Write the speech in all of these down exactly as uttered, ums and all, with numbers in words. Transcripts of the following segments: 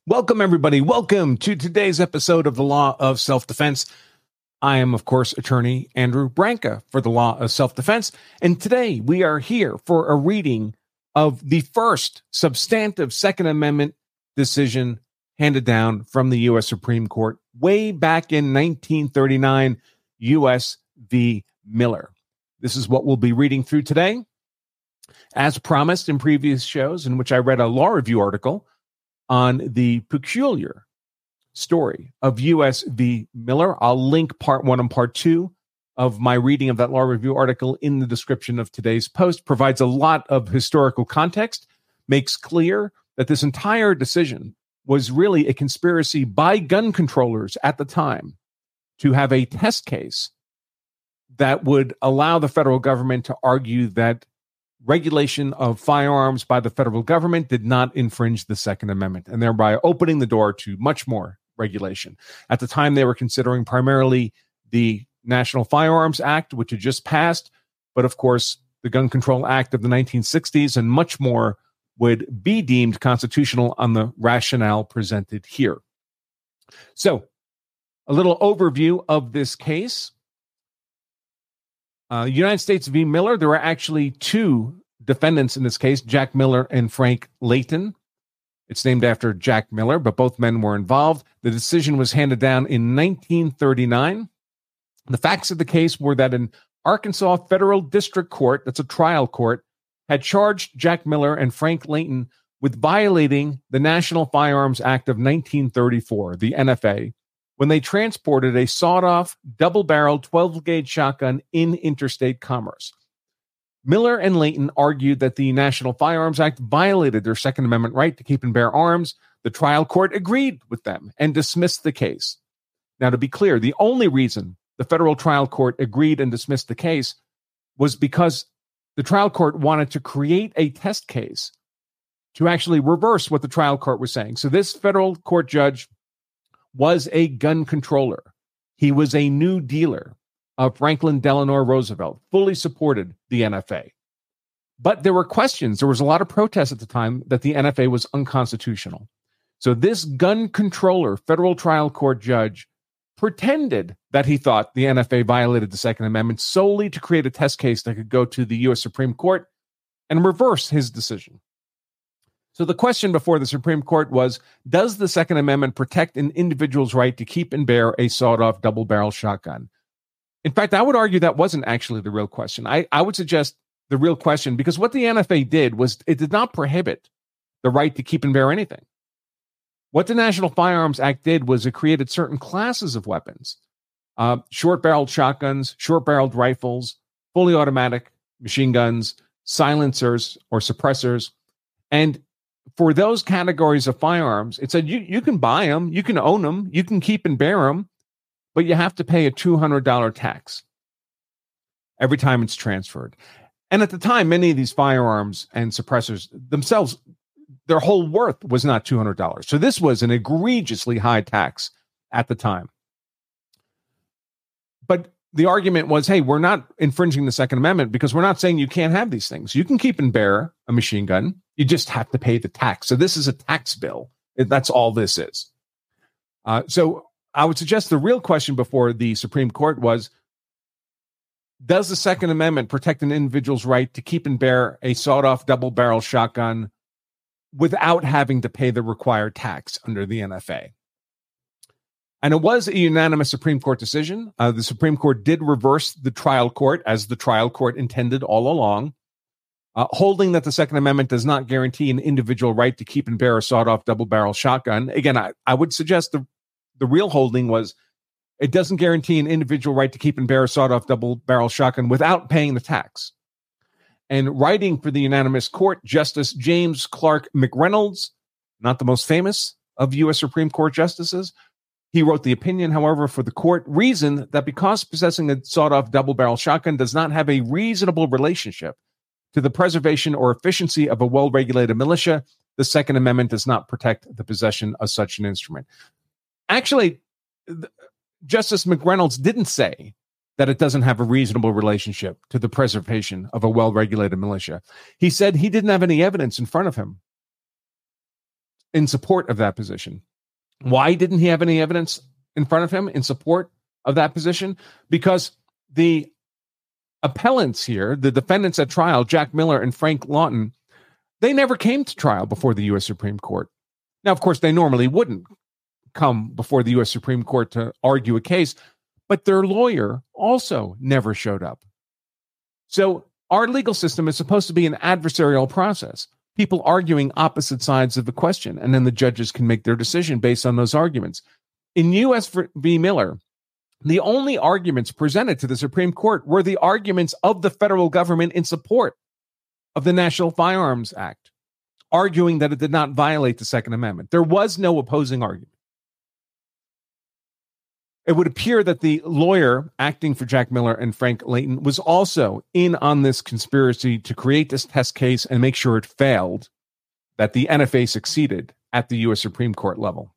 Welcome, everybody. Welcome to today's episode of the Law of Self-Defense. I am, of course, attorney Andrew Branca for the Law of Self-Defense. And today we are here for a reading of the first substantive Second Amendment decision handed down from the U S Supreme Court way back in nineteen thirty-nine, U S v. Miller. This is what we'll be reading through today. As promised in previous shows in which I read a law review article on the peculiar story of U S v. Miller. I'll link part one and part two of my reading of that law review article in the description of today's post. Provides a lot of historical context, makes clear that this entire decision was really a conspiracy by gun controllers at the time to have a test case that would allow the federal government to argue that regulation of firearms by the federal government did not infringe the Second Amendment, and thereby opening the door to much more regulation. At the time, they were considering primarily the National Firearms Act, which had just passed, but of course, the Gun Control Act of the nineteen sixties and much more would be deemed constitutional on the rationale presented here. So, a little overview of this case. Uh, United States v. Miller, there were actually two defendants in this case, Jack Miller and Frank Layton. It's named after Jack Miller, but both men were involved. The decision was handed down in nineteen thirty-nine. The facts of the case were that an Arkansas Federal District Court, that's a trial court, had charged Jack Miller and Frank Layton with violating the National Firearms Act of nineteen thirty-four, the N F A, when they transported a sawed-off, double-barreled twelve-gauge shotgun in interstate commerce. Miller and Layton argued that the National Firearms Act violated their Second Amendment right to keep and bear arms. The trial court agreed with them and dismissed the case. Now, to be clear, the only reason the federal trial court agreed and dismissed the case was because the trial court wanted to create a test case to actually reverse what the trial court was saying. So this federal court judge was a gun controller. He was a new dealer of Franklin Delano Roosevelt, fully supported the N F A. But there were questions. There was a lot of protests at the time that the N F A was unconstitutional. So this gun controller federal trial court judge pretended that he thought the N F A violated the Second Amendment solely to create a test case that could go to the U S Supreme Court and reverse his decision. So the question before the Supreme Court was, does the Second Amendment protect an individual's right to keep and bear a sawed-off double-barrel shotgun? In fact, I would argue that wasn't actually the real question. I, I would suggest the real question, because what the N F A did was it did not prohibit the right to keep and bear anything. What the National Firearms Act did was it created certain classes of weapons, uh, short-barreled shotguns, short-barreled rifles, fully automatic machine guns, silencers or suppressors, and for those categories of firearms, it said you, you can buy them, you can own them, you can keep and bear them, but you have to pay a two hundred dollars tax every time it's transferred. And at the time, many of these firearms and suppressors themselves, their whole worth was not two hundred dollars. So this was an egregiously high tax at the time. But the argument was, hey, we're not infringing the Second Amendment because we're not saying you can't have these things. You can keep and bear a machine gun. You just have to pay the tax. So this is a tax bill. That's all this is. Uh, so I would suggest the real question before the Supreme Court was, does the Second Amendment protect an individual's right to keep and bear a sawed-off double-barrel shotgun without having to pay the required tax under the N F A? And it was a unanimous Supreme Court decision. Uh, the Supreme Court did reverse the trial court, as the trial court intended all along, uh, holding that the Second Amendment does not guarantee an individual right to keep and bear a sawed-off double-barrel shotgun. Again, I, I would suggest the, the real holding was it doesn't guarantee an individual right to keep and bear a sawed-off double-barrel shotgun without paying the tax. And writing for the unanimous court, Justice James Clark McReynolds, not the most famous of U S Supreme Court justices, he wrote the opinion, however, for the court, reasoned that because possessing a sawed-off double-barrel shotgun does not have a reasonable relationship to the preservation or efficiency of a well-regulated militia, the Second Amendment does not protect the possession of such an instrument. Actually, Justice McReynolds didn't say that it doesn't have a reasonable relationship to the preservation of a well-regulated militia. He said he didn't have any evidence in front of him in support of that position. Why didn't he have any evidence in front of him in support of that position? Because the appellants here, the defendants at trial, Jack Miller and Frank Lawton, they never came to trial before the U S Supreme Court. Now, of course, they normally wouldn't come before the U S Supreme Court to argue a case, but their lawyer also never showed up. So our legal system is supposed to be an adversarial process, people arguing opposite sides of the question, and then the judges can make their decision based on those arguments. In U S v. Miller, the only arguments presented to the Supreme Court were the arguments of the federal government in support of the National Firearms Act, arguing that it did not violate the Second Amendment. There was no opposing argument. It would appear that the lawyer acting for Jack Miller and Frank Layton was also in on this conspiracy to create this test case and make sure it failed, that the N F A succeeded at the U S Supreme Court level.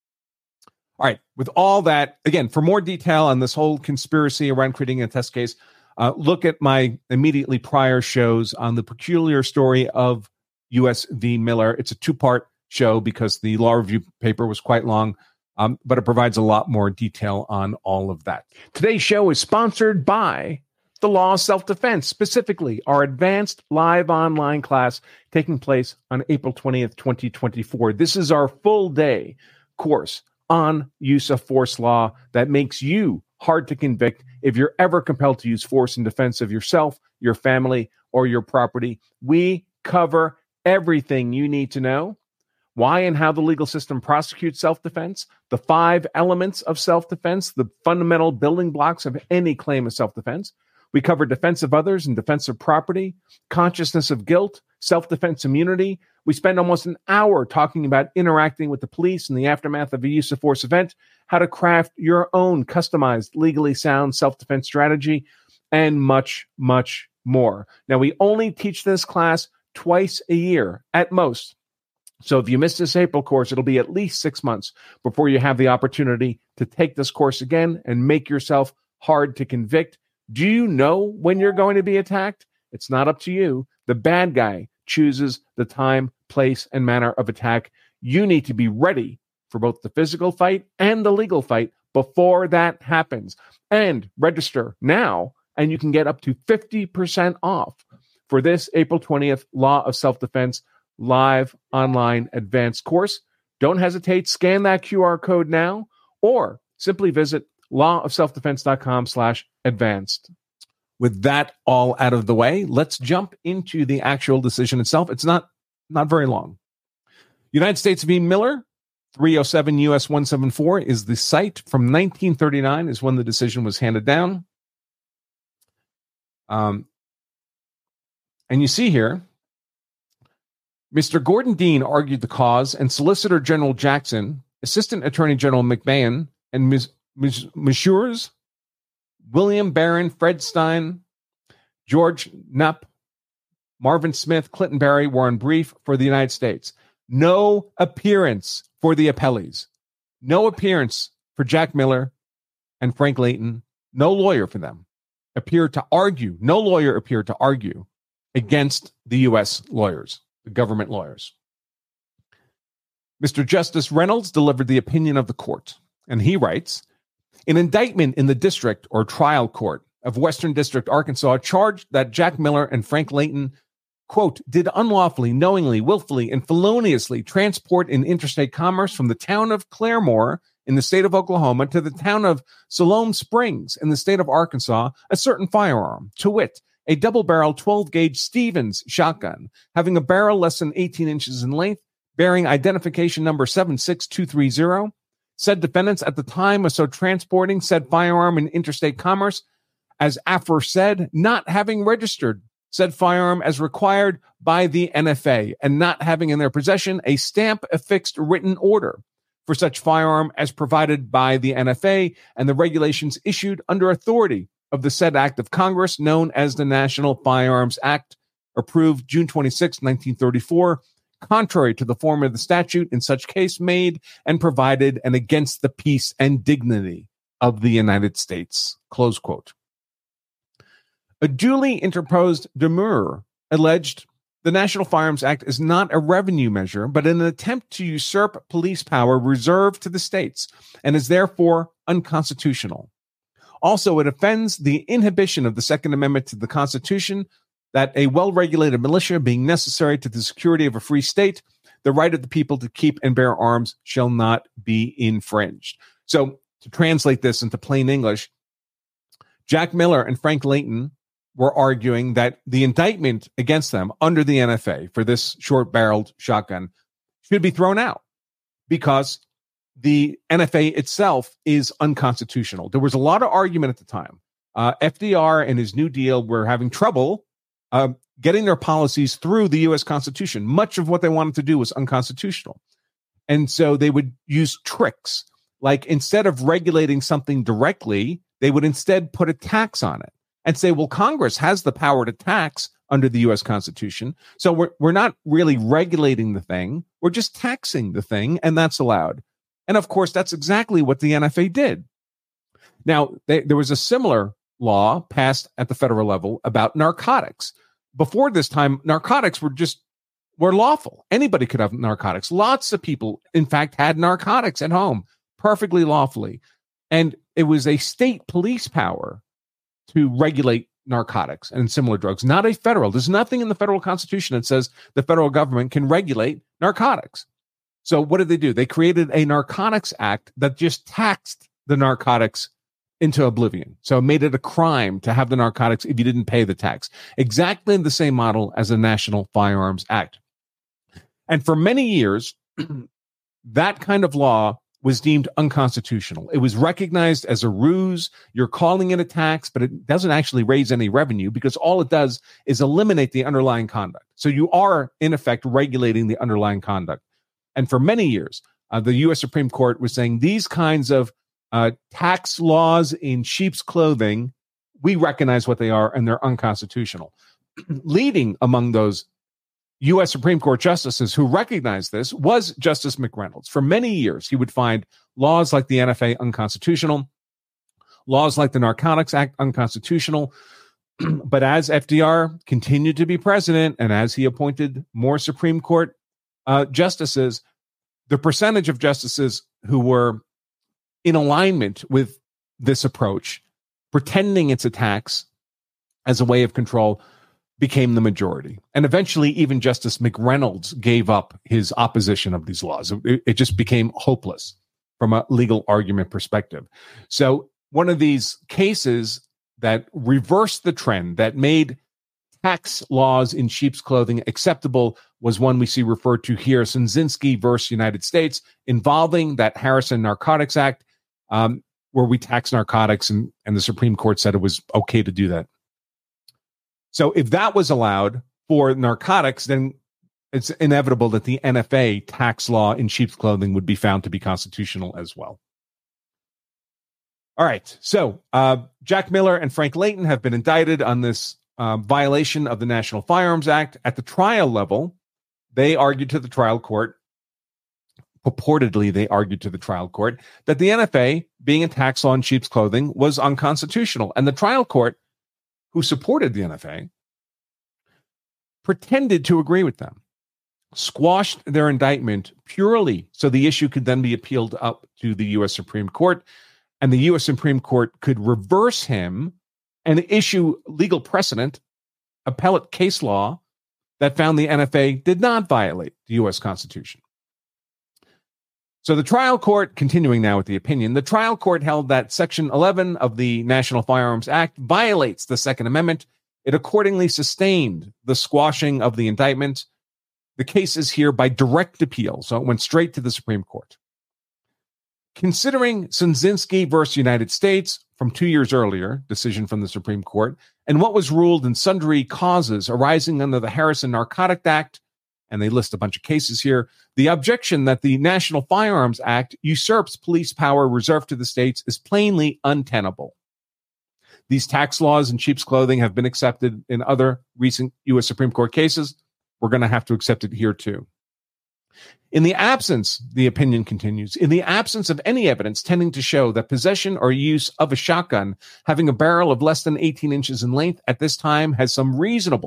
All right, with all that, again, for more detail on this whole conspiracy around creating a test case, uh, look at my immediately prior shows on the peculiar story of U S v. Miller. It's a two-part show because the law review paper was quite long. Um, but it provides a lot more detail on all of that. Today's show is sponsored by the Law of Self-Defense, specifically our advanced live online class taking place on April twentieth, twenty twenty-four. This is our full day course on use of force law that makes you hard to convict if you're ever compelled to use force in defense of yourself, your family, or your property. We cover everything you need to know. Why and how the legal system prosecutes self-defense, the five elements of self-defense, the fundamental building blocks of any claim of self-defense. We cover defense of others and defense of property, consciousness of guilt, self-defense immunity. We spend almost an hour talking about interacting with the police in the aftermath of a use of force event, how to craft your own customized, legally sound self-defense strategy, and much, much more. Now, we only teach this class twice a year at most. So if you miss this April course, it'll be at least six months before you have the opportunity to take this course again and make yourself hard to convict. Do you know when you're going to be attacked? It's not up to you. The bad guy chooses the time, place, and manner of attack. You need to be ready for both the physical fight and the legal fight before that happens. And register now, and you can get up to fifty percent off for this April twentieth Law of Self-Defense live online advanced course. Don't hesitate. Scan that Q R code now or simply visit lawofselfdefense.com slash advanced. With that all out of the way, let's jump into the actual decision itself. It's not, not very long. United States v. Miller, three oh seven U S one seventy-four is the site. From nineteen thirty-nine is when the decision was handed down. Um, and you see here, Mister Gordon Dean argued the cause, and Solicitor General Jackson, Assistant Attorney General McMahon, and Messrs. William Barron, Fred Stein, George Knapp, Marvin Smith, Clinton Barry were on brief for the United States. No appearance for the appellees. No appearance for Jack Miller and Frank Layton. No lawyer for them appeared to argue. No lawyer appeared to argue against the U S lawyers. The government lawyers. Mister Justice Reynolds delivered the opinion of the court, and he writes, an indictment in the district or trial court of Western District, Arkansas, charged that Jack Miller and Frank Layton, quote, did unlawfully, knowingly, willfully, and feloniously transport in interstate commerce from the town of Claremore in the state of Oklahoma to the town of Siloam Springs in the state of Arkansas a certain firearm, to wit, a double-barrel twelve-gauge Stevens shotgun, having a barrel less than eighteen inches in length, bearing identification number seven six two three zero. Said defendants at the time of so transporting said firearm in interstate commerce, as aforesaid, not having registered said firearm as required by the N F A, and not having in their possession a stamp affixed written order for such firearm as provided by the N F A and the regulations issued under authority of the said act of Congress known as the National Firearms Act, approved June twenty-sixth, nineteen thirty-four, contrary to the form of the statute in such case made and provided and against the peace and dignity of the United States, close quote. A duly interposed demurrer alleged The National Firearms Act is not a revenue measure, but an attempt to usurp police power reserved to the states and is therefore unconstitutional. Also, it offends the inhibition of the Second Amendment to the Constitution, that a well-regulated militia being necessary to the security of a free state, the right of the people to keep and bear arms shall not be infringed. So, to translate this into plain English, Jack Miller and Frank Layton were arguing that the indictment against them under the N F A for this short-barreled shotgun should be thrown out because the N F A itself is unconstitutional. There was a lot of argument at the time. Uh, F D R and his New Deal were having trouble uh, getting their policies through the U S Constitution. Much of what they wanted to do was unconstitutional. And so they would use tricks. Like instead of regulating something directly, they would instead put a tax on it and say, well, Congress has the power to tax under the U S Constitution. So we're, we're not really regulating the thing. We're just taxing the thing, and that's allowed. And of course, that's exactly what the N F A did. Now, they, there was a similar law passed at the federal level about narcotics. Before this time, narcotics were just were lawful. Anybody could have narcotics. Lots of people, in fact, had narcotics at home perfectly lawfully. And it was a state police power to regulate narcotics and similar drugs, not a federal. There's nothing in the federal constitution that says the federal government can regulate narcotics. So what did they do? They created a narcotics act that just taxed the narcotics into oblivion. So it made it a crime to have the narcotics if you didn't pay the tax. Exactly the same model as the National Firearms Act. And for many years, that kind of law was deemed unconstitutional. It was recognized as a ruse. You're calling it a tax, but it doesn't actually raise any revenue because all it does is eliminate the underlying conduct. So you are, in effect, regulating the underlying conduct. And for many years, uh, the U S Supreme Court was saying these kinds of uh, tax laws in sheep's clothing, we recognize what they are, and they're unconstitutional. Leading among those U S Supreme Court justices who recognized this was Justice McReynolds. For many years, he would find laws like the N F A unconstitutional, laws like the Narcotics Act unconstitutional. But as F D R continued to be president and as he appointed more Supreme Court uh, justices, the percentage of justices who were in alignment with this approach, pretending it's a tax as a way of control, became the majority. And eventually, even Justice McReynolds gave up his opposition of these laws. It, it just became hopeless from a legal argument perspective. So one of these cases that reversed the trend, that made tax laws in sheep's clothing acceptable, was one we see referred to here, Sunzinski versus United States, involving that Harrison Narcotics Act, um, where we tax narcotics, and, and the Supreme Court said it was okay to do that. So if that was allowed for narcotics, then it's inevitable that the N F A tax law in sheep's clothing would be found to be constitutional as well. All right. So uh, Jack Miller and Frank Layton have been indicted on this uh, violation of the National Firearms Act. At the trial level, they argued to the trial court, purportedly they argued to the trial court, that the N F A, being a tax law in sheep's clothing, was unconstitutional. And the trial court, who supported the N F A, pretended to agree with them, squashed their indictment purely so the issue could then be appealed up to the U S Supreme Court, and the U S Supreme Court could reverse him and issue legal precedent, appellate case law, that found the N F A did not violate the U S Constitution. So the trial court, continuing now with the opinion, the trial court held that Section eleven of the National Firearms Act violates the Second Amendment. It accordingly sustained the squashing of the indictment. The case is here by direct appeal, so it went straight to the Supreme Court. Considering Sunzinski versus United States from two years earlier, decision from the Supreme Court, and what was ruled in sundry causes arising under the Harrison Narcotics Act, and they list a bunch of cases here, the objection that the National Firearms Act usurps police power reserved to the states is plainly untenable. These tax laws in sheep's clothing have been accepted in other recent U S Supreme Court cases. We're going to have to accept it here too. In the absence, the opinion continues, in the absence of any evidence tending to show that possession or use of a shotgun having a barrel of less than eighteen inches in length at this time has some reasonable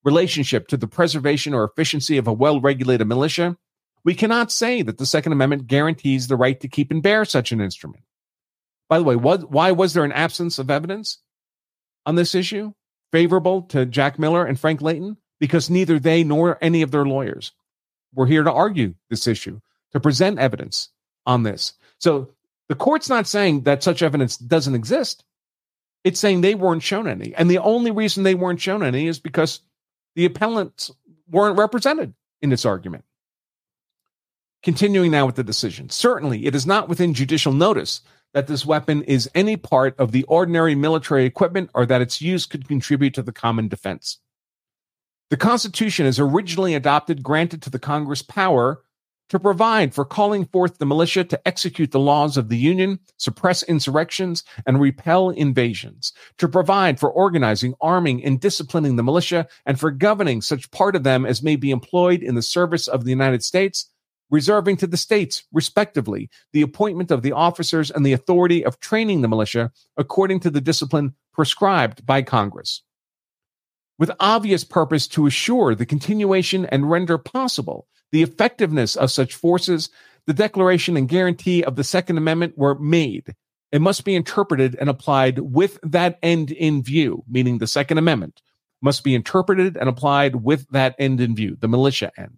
relationship to the preservation or efficiency of a well-regulated militia, we cannot say that the Second Amendment guarantees the right to keep and bear such an instrument. By the way, what, why was there an absence of evidence on this issue favorable to Jack Miller and Frank Layton? Because neither they nor any of their lawyers were here to argue this issue, to present evidence on this. So the court's not saying that such evidence doesn't exist. It's saying they weren't shown any. And the only reason they weren't shown any is because the appellants weren't represented in this argument. Continuing now with the decision. Certainly, it is not within judicial notice that this weapon is any part of the ordinary military equipment or that its use could contribute to the common defense. The Constitution, as originally adopted, granted to the Congress power to provide for calling forth the militia to execute the laws of the Union, suppress insurrections, and repel invasions, to provide for organizing, arming, and disciplining the militia, and for governing such part of them as may be employed in the service of the United States, reserving to the states, respectively, the appointment of the officers and the authority of training the militia according to the discipline prescribed by Congress. With obvious purpose to assure the continuation and render possible the effectiveness of such forces, the declaration and guarantee of the Second Amendment were made. It must be interpreted and applied with that end in view, meaning the Second Amendment must be interpreted and applied with that end in view, the militia end.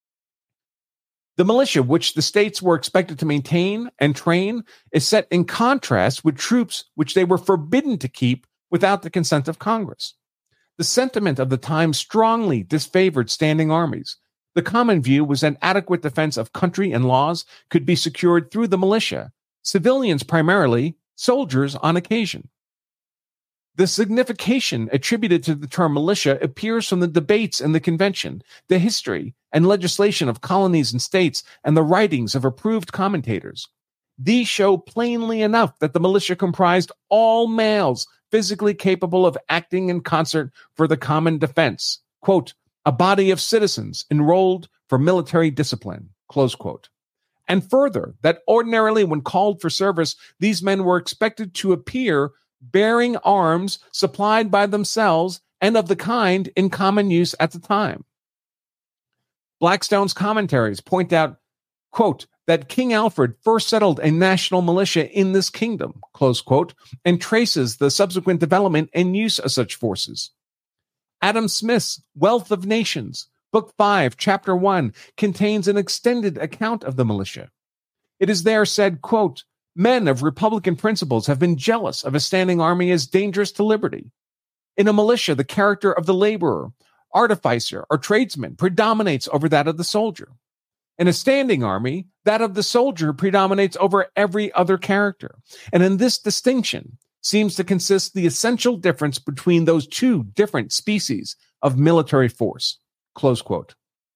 The militia, which the states were expected to maintain and train, is set in contrast with troops which they were forbidden to keep without the consent of Congress. The sentiment of the time strongly disfavored standing armies. The common view was that adequate defense of country and laws could be secured through the militia, civilians primarily, soldiers on occasion. The signification attributed to the term militia appears from the debates in the convention, the history and legislation of colonies and states, and the writings of approved commentators. These show plainly enough that the militia comprised all males physically capable of acting in concert for the common defense. Quote, a body of citizens enrolled for military discipline, close quote. And further, that ordinarily when called for service, these men were expected to appear bearing arms supplied by themselves and of the kind in common use at the time. Blackstone's commentaries point out, quote, that King Alfred first settled a national militia in this kingdom, close quote, and traces the subsequent development and use of such forces. Adam Smith's Wealth of Nations, Book five, Chapter one, contains an extended account of the militia. It is there said, quote, men of republican principles have been jealous of a standing army as dangerous to liberty. In a militia, the character of the laborer, artificer, or tradesman predominates over that of the soldier. In a standing army, that of the soldier predominates over every other character. And in this distinction seems to consist the essential difference between those two different species of military force. Close quote.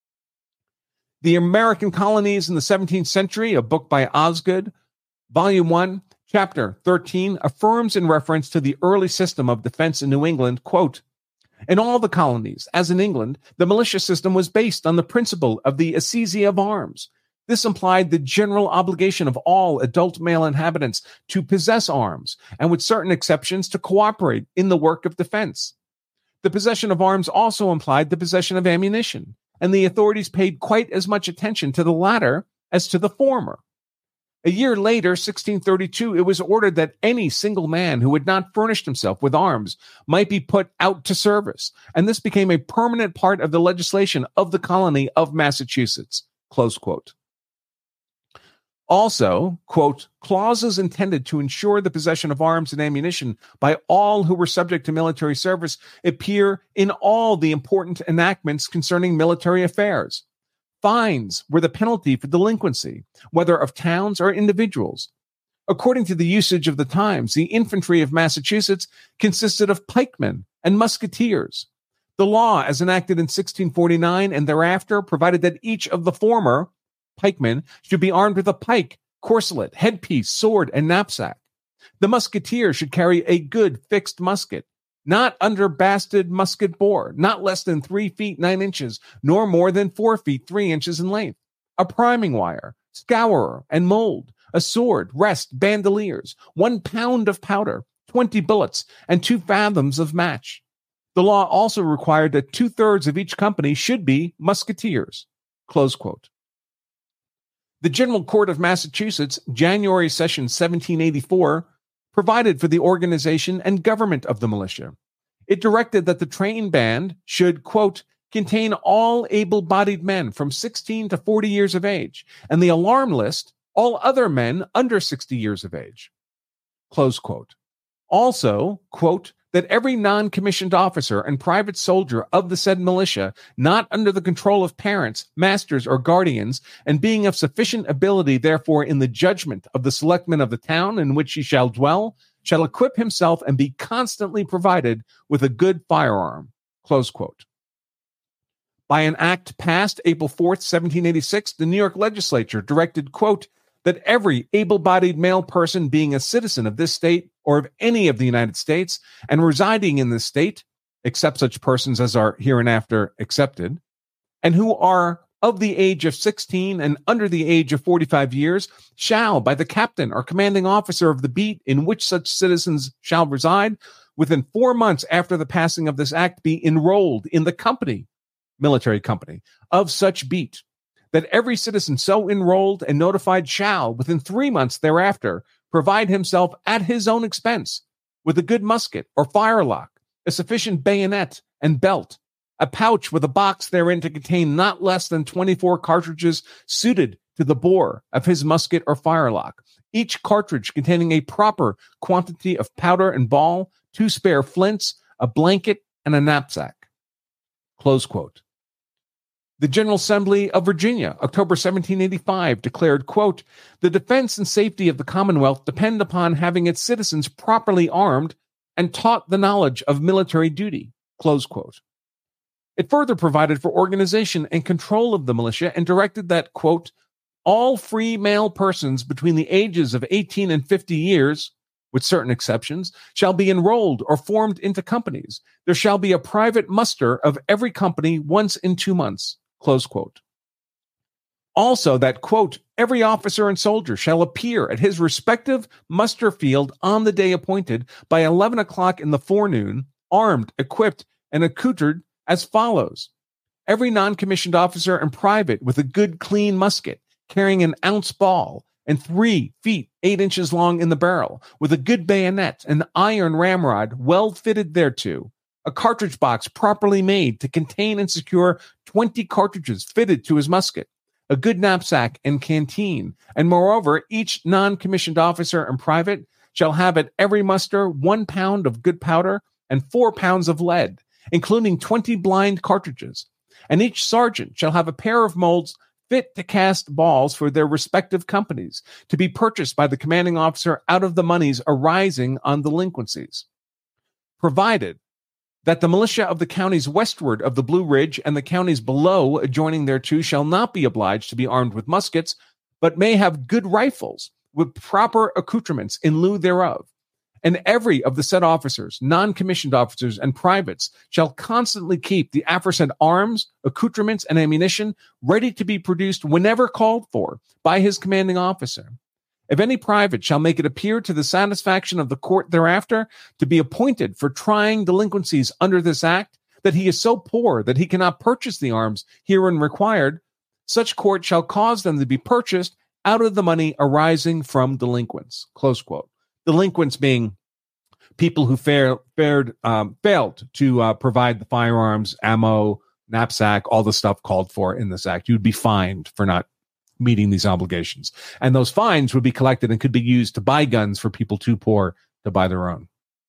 The American Colonies in the seventeenth Century, a book by Osgood, Volume one, Chapter thirteen, affirms in reference to the early system of defense in New England, quote, in all the colonies, as in England, the militia system was based on the principle of the assise of arms. This implied the general obligation of all adult male inhabitants to possess arms, and with certain exceptions to cooperate in the work of defense. The possession of arms also implied the possession of ammunition, and the authorities paid quite as much attention to the latter as to the former. A year later, sixteen thirty-two, it was ordered that any single man who had not furnished himself with arms might be put out to service, and this became a permanent part of the legislation of the colony of Massachusetts, close quote. Also, quote, clauses intended to ensure the possession of arms and ammunition by all who were subject to military service appear in all the important enactments concerning military affairs. Fines were the penalty for delinquency, whether of towns or individuals. According to the usage of the times, the infantry of Massachusetts consisted of pikemen and musketeers. The law, as enacted in sixteen forty-nine and thereafter, provided that each of the former pikemen should be armed with a pike, corselet, headpiece, sword, and knapsack. The musketeer should carry a good fixed musket, not underbasted musket bore, not less than three feet nine inches, nor more than four feet three inches in length, a priming wire, scourer, and mold, a sword, rest, bandoliers, one pound of powder, twenty bullets, and two fathoms of match. The law also required that two-thirds of each company should be musketeers. Close quote. The General Court of Massachusetts, January Session seventeen eighty-four, provided for the organization and government of the militia. It directed that the train band should, quote, contain all able-bodied men from sixteen to forty years of age, and the alarm list, all other men under sixty years of age. Close quote. Also, quote, that every non-commissioned officer and private soldier of the said militia, not under the control of parents, masters, or guardians, and being of sufficient ability, therefore, in the judgment of the selectmen of the town in which he shall dwell, shall equip himself and be constantly provided with a good firearm. Close quote. By an act passed April fourth, seventeen eighty-six, the New York legislature directed, quote, that every able-bodied male person being a citizen of this state or of any of the United States and residing in this state, except such persons as are hereinafter excepted, and who are of the age of sixteen and under the age of forty-five years, shall, by the captain or commanding officer of the beat in which such citizens shall reside, within four months after the passing of this act, be enrolled in the company, military company, of such beat, that every citizen so enrolled and notified shall, within three months thereafter, provide himself at his own expense with a good musket or firelock, a sufficient bayonet and belt, a pouch with a box therein to contain not less than twenty-four cartridges suited to the bore of his musket or firelock, each cartridge containing a proper quantity of powder and ball, two spare flints, a blanket, and a knapsack. Close quote. The General Assembly of Virginia, October seventeen eighty-five, declared, quote, the defense and safety of the Commonwealth depend upon having its citizens properly armed and taught the knowledge of military duty, close quote. It further provided for organization and control of the militia and directed that, quote, all free male persons between the ages of eighteen and fifty years, with certain exceptions, shall be enrolled or formed into companies. There shall be a private muster of every company once in two months. Close quote. Also that, quote, every officer and soldier shall appear at his respective muster field on the day appointed by eleven o'clock in the forenoon, armed, equipped, and accoutred as follows. Every non-commissioned officer and private with a good clean musket, carrying an ounce ball, and three feet eight inches long in the barrel, with a good bayonet, an iron ramrod well fitted thereto, a cartridge box properly made to contain and secure twenty cartridges fitted to his musket, a good knapsack and canteen, and moreover, each non-commissioned officer and private shall have at every muster one pound of good powder and four pounds of lead, including twenty blind cartridges, and each sergeant shall have a pair of molds fit to cast balls for their respective companies, to be purchased by the commanding officer out of the moneys arising on delinquencies, provided that the militia of the counties westward of the Blue Ridge and the counties below adjoining thereto shall not be obliged to be armed with muskets, but may have good rifles with proper accoutrements in lieu thereof. And every of the said officers, non-commissioned officers, and privates shall constantly keep the aforesaid arms, accoutrements, and ammunition ready to be produced whenever called for by his commanding officer. If any private shall make it appear to the satisfaction of the court thereafter to be appointed for trying delinquencies under this act, that he is so poor that he cannot purchase the arms herein required, such court shall cause them to be purchased out of the money arising from delinquents. Close quote. Delinquents being people who fare, fared, um, failed to uh, provide the firearms, ammo, knapsack, all the stuff called for in this act. You'd be fined for not meeting these obligations. And those fines would be collected and could be used to buy guns for people too poor to buy their own.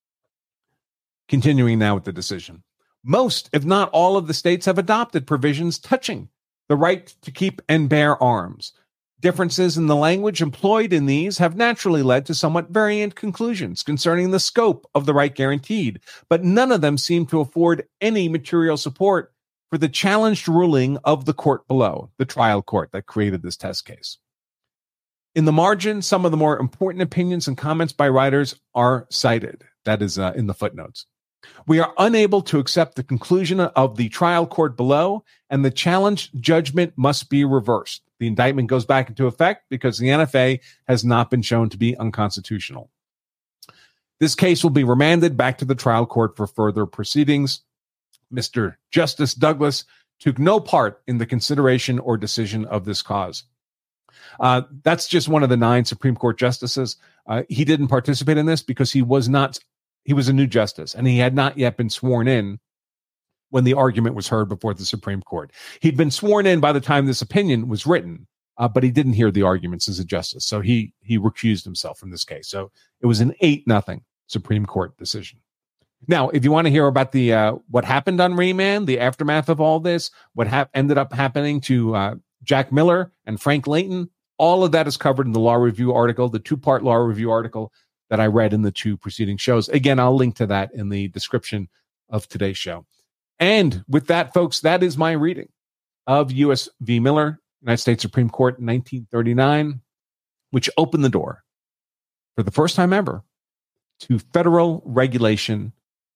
Continuing now with the decision. Most, if not all, of the states have adopted provisions touching the right to keep and bear arms. Differences in the language employed in these have naturally led to somewhat variant conclusions concerning the scope of the right guaranteed, but none of them seem to afford any material support for the challenged ruling of the court below, the trial court that created this test case. In the margin, some of the more important opinions and comments by writers are cited. That is uh, in the footnotes. We are unable to accept the conclusion of the trial court below, and the challenged judgment must be reversed. The indictment goes back into effect because the N F A has not been shown to be unconstitutional. This case will be remanded back to the trial court for further proceedings. Mister Justice Douglas took no part in the consideration or decision of this cause. Uh, that's just one of the nine Supreme Court justices. Uh, he didn't participate in this because he was not, he was a new justice and he had not yet been sworn in when the argument was heard before the Supreme Court. He'd been sworn in by the time this opinion was written, uh, but he didn't hear the arguments as a justice. So he, he recused himself from this case. So it was an eight nothing Supreme Court decision. Now, if you want to hear about the uh, what happened on remand, the aftermath of all this, what hap- ended up happening to uh, Jack Miller and Frank Layton, all of that is covered in the Law Review article, the two-part Law Review article that I read in the two preceding shows. Again, I'll link to that in the description of today's show. And with that, folks, that is my reading of U S v. Miller, United States Supreme Court, nineteen thirty-nine, which opened the door for the first time ever to federal regulation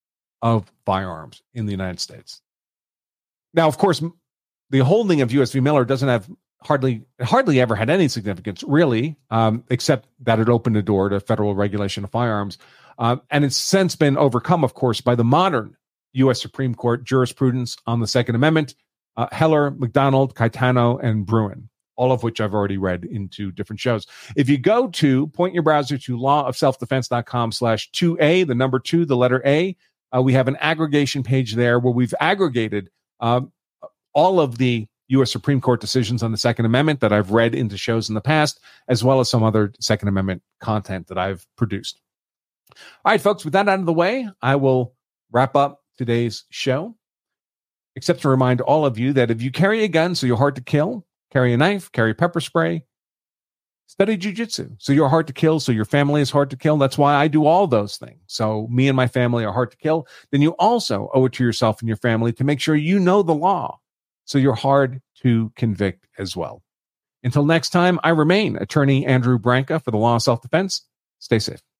of firearms in the United States. Now, of course, the holding of U S v. Miller doesn't have hardly hardly ever had any significance, really, um, except that it opened the door to federal regulation of firearms. Uh, and it's since been overcome, of course, by the modern U S Supreme Court jurisprudence on the Second Amendment, uh, Heller, McDonald, Caetano, and Bruin, all of which I've already read into different shows. If you go to, point your browser to lawofselfdefense.com slash 2A, the number two, the letter A, uh, we have an aggregation page there where we've aggregated um, all of the U S Supreme Court decisions on the Second Amendment that I've read into shows in the past, as well as some other Second Amendment content that I've produced. All right, folks, with that out of the way, I will wrap up today's show, except to remind all of you that if you carry a gun so you're hard to kill, carry a knife, carry pepper spray, study jujitsu so you're hard to kill, so your family is hard to kill. That's why I do all those things. So me and my family are hard to kill. Then you also owe it to yourself and your family to make sure you know the law so you're hard to convict as well. Until next time, I remain Attorney Andrew Branca for the Law of Self-Defense. Stay safe.